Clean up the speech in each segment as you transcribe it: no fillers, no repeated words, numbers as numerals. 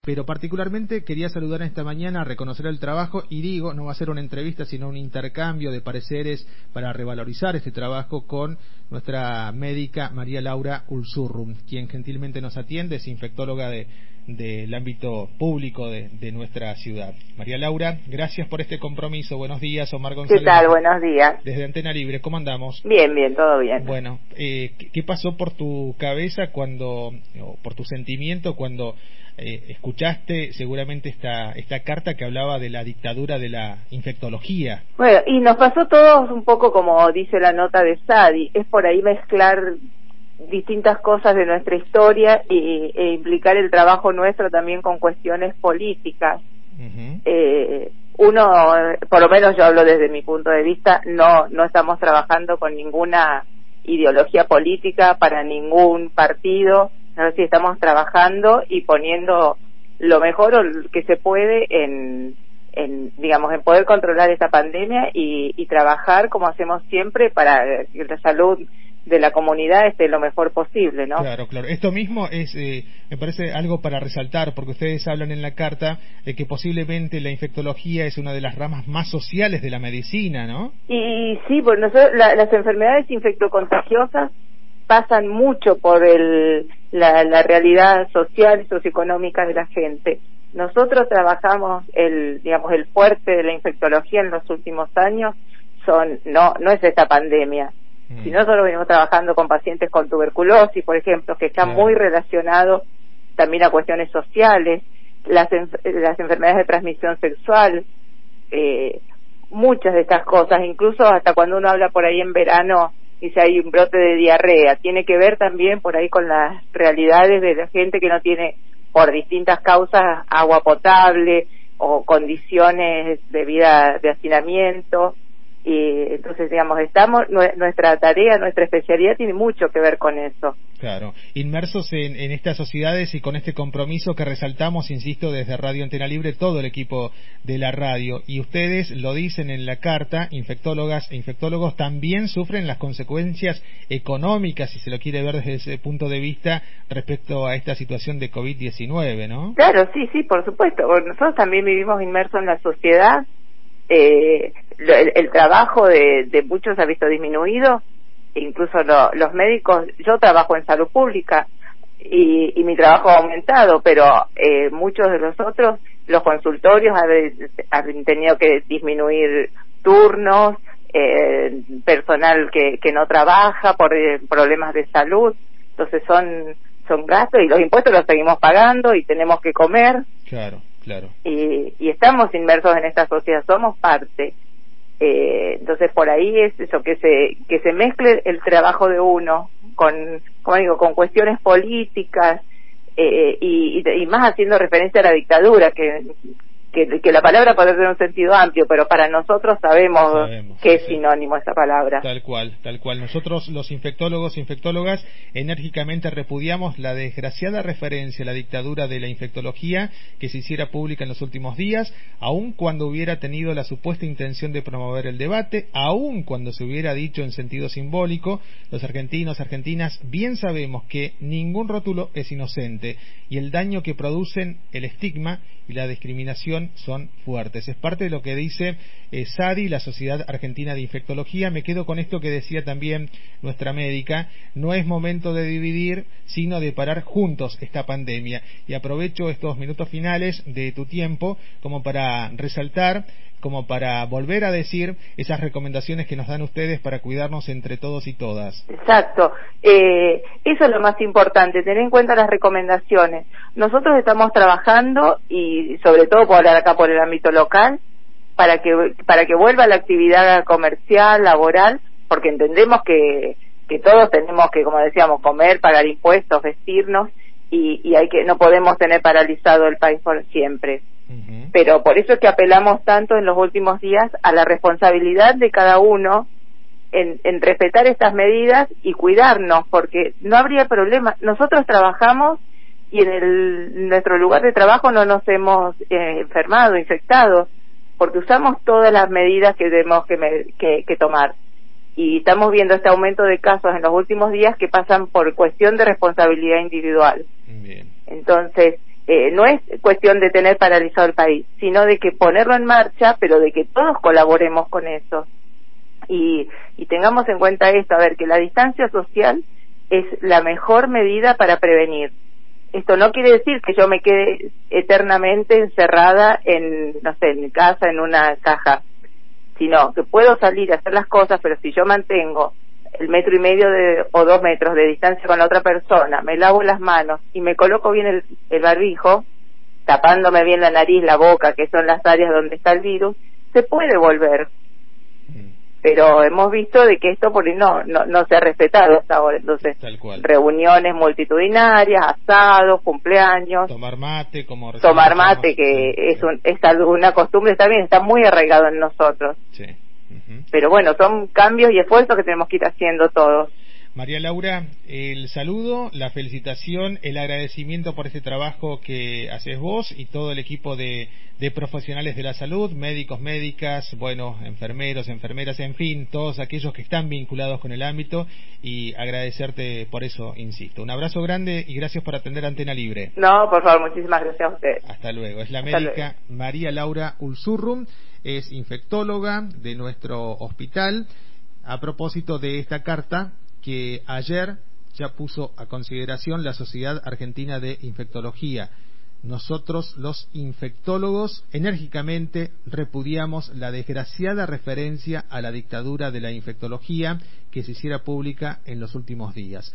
pero particularmente quería saludar esta mañana, reconocer el trabajo, y digo, no va a ser una entrevista, sino un intercambio de pareceres para revalorizar este trabajo con nuestra médica María Laura Ulzurrum, quien gentilmente nos atiende, es infectóloga del ámbito público de nuestra ciudad. María Laura, gracias por este compromiso. Buenos días, Omar González. ¿Qué tal? Buenos días. Desde Antena Libre, ¿cómo andamos? Bien, todo bien. Bueno, ¿qué pasó por tu cabeza o por tu sentimiento cuando escuchaste seguramente esta carta que hablaba de la dictadura de la infectología? Bueno, y nos pasó todos un poco como dice la nota de Sadi, es por ahí mezclar distintas cosas de nuestra historia e implicar el trabajo nuestro también con cuestiones políticas. Uno, por lo menos yo hablo desde mi punto de vista, no estamos trabajando con ninguna ideología política para ningún partido, no sé si estamos trabajando y poniendo lo mejor que se puede en poder controlar esta pandemia y trabajar como hacemos siempre para que la salud de la comunidad esté lo mejor posible, ¿no? Claro. Esto mismo es, me parece algo para resaltar, porque ustedes hablan en la carta de que posiblemente la infectología es una de las ramas más sociales de la medicina, ¿no? Y sí, pues las enfermedades infectocontagiosas pasan mucho por la realidad social y socioeconómica de la gente. Nosotros trabajamos el fuerte de la infectología en los últimos años no es esta pandemia. Si nosotros venimos trabajando con pacientes con tuberculosis, por ejemplo, que están muy relacionados también a cuestiones sociales, las enfermedades de transmisión sexual, muchas de estas cosas, incluso hasta cuando uno habla por ahí en verano, dice hay un brote de diarrea, tiene que ver también por ahí con las realidades de la gente que no tiene, por distintas causas, agua potable o condiciones de vida de hacinamiento. Y entonces, nuestra tarea, nuestra especialidad tiene mucho que ver con eso. Claro, inmersos en estas sociedades y con este compromiso que resaltamos, insisto, desde Radio Antena Libre, todo el equipo de la radio, y ustedes lo dicen en la carta, infectólogas e infectólogos también sufren las consecuencias económicas, si se lo quiere ver desde ese punto de vista, respecto a esta situación de COVID-19, ¿no? Claro, sí, por supuesto. Bueno, nosotros también vivimos inmersos en la sociedad. El trabajo de muchos ha visto disminuido, incluso los médicos. Yo trabajo en salud pública y mi trabajo ha aumentado, pero muchos de los otros, los consultorios han tenido que disminuir turnos, personal que no trabaja por problemas de salud. Entonces son gastos, y los impuestos los seguimos pagando y tenemos que comer. Claro. Y estamos inmersos en esta sociedad, somos parte. Entonces por ahí es eso, que se mezcle el trabajo de uno con cuestiones políticas, y más haciendo referencia a la dictadura, que la palabra puede tener un sentido amplio, pero para nosotros sabemos que es sinónimo esa palabra. Tal cual. Nosotros, los infectólogos e infectólogas, enérgicamente repudiamos la desgraciada referencia a la dictadura de la infectología que se hiciera pública en los últimos días, aun cuando hubiera tenido la supuesta intención de promover el debate, aun cuando se hubiera dicho en sentido simbólico. Los argentinos, argentinas, bien sabemos que ningún rótulo es inocente, y el daño que producen el estigma y la discriminación son fuertes. Es parte de lo que dice SADI, la Sociedad Argentina de Infectología. Me quedo con esto que decía también nuestra médica: no es momento de dividir, sino de parar juntos esta pandemia. Y aprovecho estos minutos finales de tu tiempo como para resaltar, como para volver a decir esas recomendaciones que nos dan ustedes para cuidarnos entre todos y todas. Exacto. Eso es lo más importante, tener en cuenta las recomendaciones. Nosotros estamos trabajando, y sobre todo por acá por el ámbito local, para que vuelva la actividad comercial, laboral, porque entendemos que todos tenemos que, como decíamos, comer, pagar impuestos, vestirnos, y no podemos tener paralizado el país por siempre. Pero por eso es que apelamos tanto en los últimos días a la responsabilidad de cada uno en respetar estas medidas y cuidarnos, porque no habría problema. Nosotros trabajamos y en nuestro lugar de trabajo no nos hemos enfermado, infectado, porque usamos todas las medidas que tenemos que tomar. Y estamos viendo este aumento de casos en los últimos días que pasan por cuestión de responsabilidad individual. Bien. Entonces, no es cuestión de tener paralizado el país, sino de que ponerlo en marcha, pero de que todos colaboremos con eso. Y tengamos en cuenta esto, a ver, que la distancia social es la mejor medida para prevenir. Esto no quiere decir que yo me quede eternamente encerrada en, no sé, en mi casa, en una caja, sino que puedo salir a hacer las cosas, pero si yo mantengo el 1,5 metros o 2 metros de distancia con la otra persona, me lavo las manos y me coloco bien el barbijo, tapándome bien la nariz, la boca, que son las áreas donde está el virus, se puede volver. Pero hemos visto de que esto por ahí no se ha respetado hasta ahora. Entonces, reuniones multitudinarias, asados, cumpleaños. Tomar mate, que es una costumbre también, está muy arraigado en nosotros. Sí. Pero bueno, son cambios y esfuerzos que tenemos que ir haciendo todos. María Laura, el saludo, la felicitación, el agradecimiento por este trabajo que haces vos y todo el equipo de profesionales de la salud, médicos, médicas, bueno, enfermeros, enfermeras, en fin, todos aquellos que están vinculados con el ámbito, y agradecerte por eso, insisto. Un abrazo grande y gracias por atender Antena Libre. No, por favor, muchísimas gracias a ustedes. Hasta luego. Es la médica María Laura Ulzurrum, es infectóloga de nuestro hospital. A propósito de esta carta que ayer ya puso a consideración la Sociedad Argentina de Infectología. Nosotros, los infectólogos, enérgicamente repudiamos la desgraciada referencia a la dictadura de la infectología que se hiciera pública en los últimos días.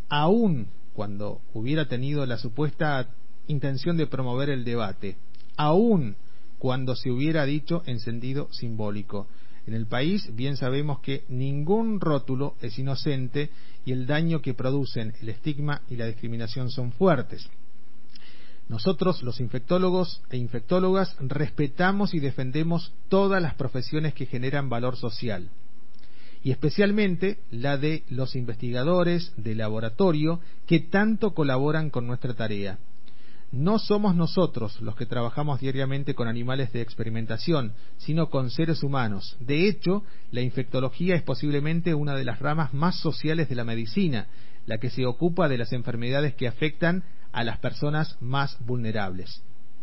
Aún cuando hubiera tenido la supuesta intención de promover el debate, aún cuando se hubiera dicho en sentido simbólico. En el país bien sabemos que ningún rótulo es inocente y el daño que producen el estigma y la discriminación son fuertes. Nosotros, los infectólogos e infectólogas, respetamos y defendemos todas las profesiones que generan valor social, y especialmente la de los investigadores de laboratorio que tanto colaboran con nuestra tarea. No somos nosotros los que trabajamos diariamente con animales de experimentación, sino con seres humanos. De hecho, la infectología es posiblemente una de las ramas más sociales de la medicina, la que se ocupa de las enfermedades que afectan a las personas más vulnerables.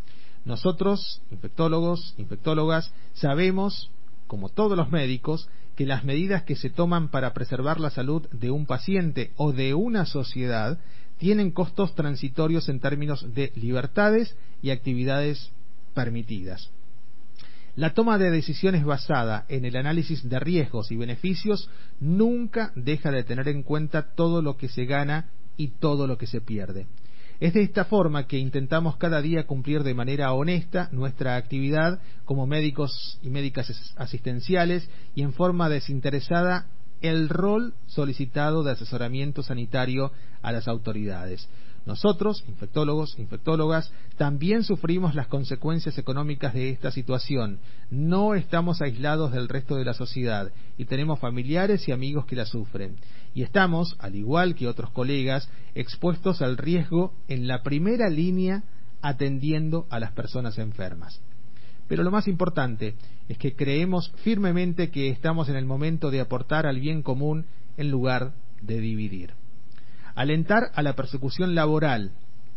Nosotros, infectólogos, infectólogas, sabemos, como todos los médicos, que las medidas que se toman para preservar la salud de un paciente o de una sociedad tienen costos transitorios en términos de libertades y actividades permitidas. La toma de decisiones basada en el análisis de riesgos y beneficios nunca deja de tener en cuenta todo lo que se gana y todo lo que se pierde. Es de esta forma que intentamos cada día cumplir de manera honesta nuestra actividad como médicos y médicas asistenciales y en forma desinteresada el rol solicitado de asesoramiento sanitario a las autoridades. Nosotros, infectólogos, infectólogas, también sufrimos las consecuencias económicas de esta situación. No estamos aislados del resto de la sociedad y tenemos familiares y amigos que la sufren. Y estamos, al igual que otros colegas, expuestos al riesgo en la primera línea atendiendo a las personas enfermas. Pero lo más importante es que creemos firmemente que estamos en el momento de aportar al bien común en lugar de dividir. Alentar a la persecución laboral,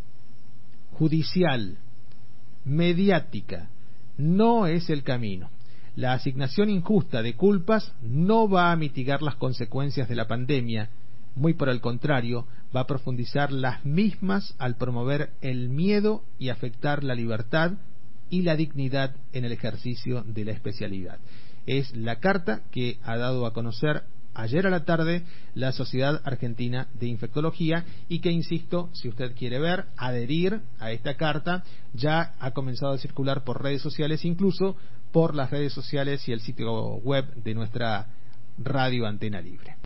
judicial, mediática, no es el camino. La asignación injusta de culpas no va a mitigar las consecuencias de la pandemia, muy por el contrario, va a profundizar las mismas al promover el miedo y afectar la libertad y la dignidad en el ejercicio de la especialidad. Es la carta que ha dado a conocer ayer a la tarde la Sociedad Argentina de Infectología y que, insisto, si usted quiere ver, adherir a esta carta, ya ha comenzado a circular por redes sociales, incluso por las redes sociales y el sitio web de nuestra radio Antena Libre.